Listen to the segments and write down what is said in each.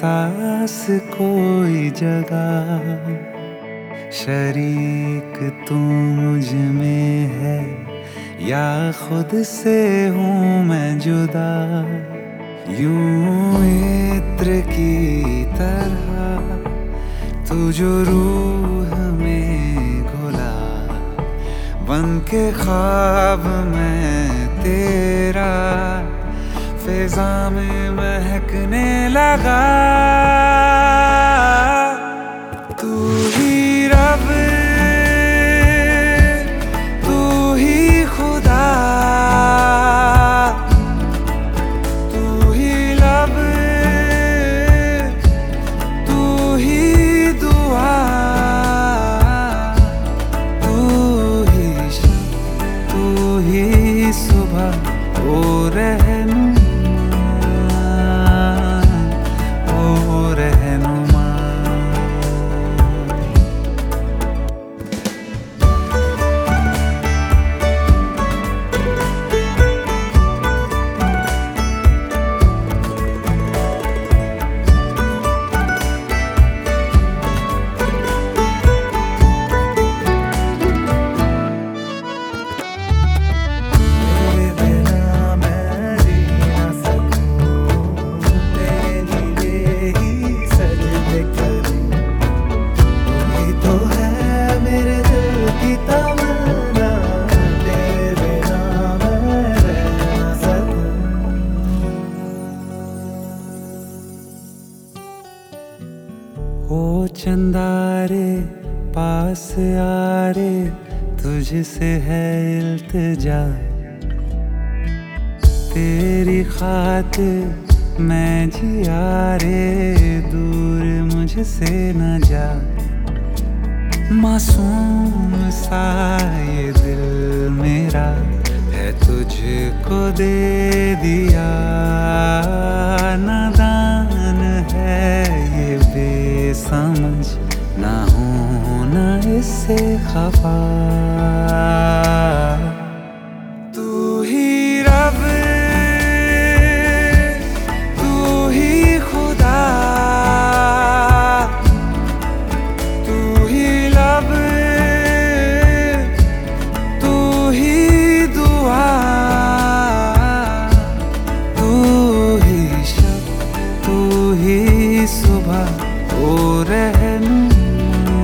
एहसास कोई जगह, शरीक तू मुझ में है या खुद से हूँ मैं जुदा। यूं इत्र की तरह तू जो रूह में घुला, बन के ख्वाब मैं तेरा फिजा में महकने लगा। तू ही रब, तू ही खुदा, तू ही लब, तू ही दुआ, तू ही शब, तू ही सुबह। ओ रहनुमा, ओ रहनुमा। ओ चंदारे पास आ रे, तुझसे है इल्तिजा, तेरी खातिर मैं जिया रे, दूर मुझसे न जा। मासूम सा ये दिल मेरा है तुझको दे दिया, नादान है ये बेसमझ, ना हूं ना इससे खफा। तू ही रब, तू ही खुदा, तू ही लब, तू ही दुआ, तू ही शब, तू ही सुबह। ओ रहनुमा,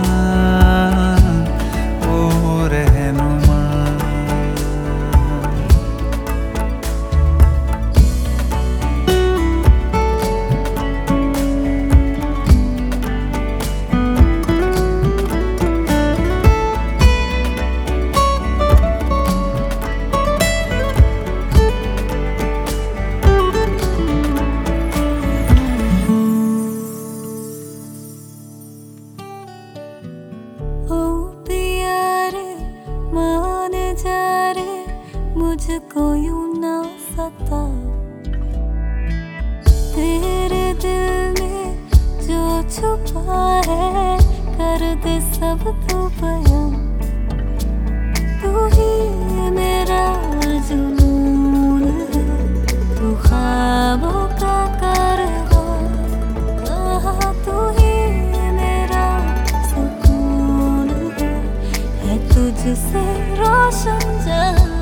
ओ रहनुमा। मुझको यूं ना सता, तेरे दिल में जो छुपा है कर दे सब तू बयां। तू ही मेरा जुनून है, तू ख्वाबों का कारवां, तू ही मेरा सुकून है तुझसे रोशन जहां।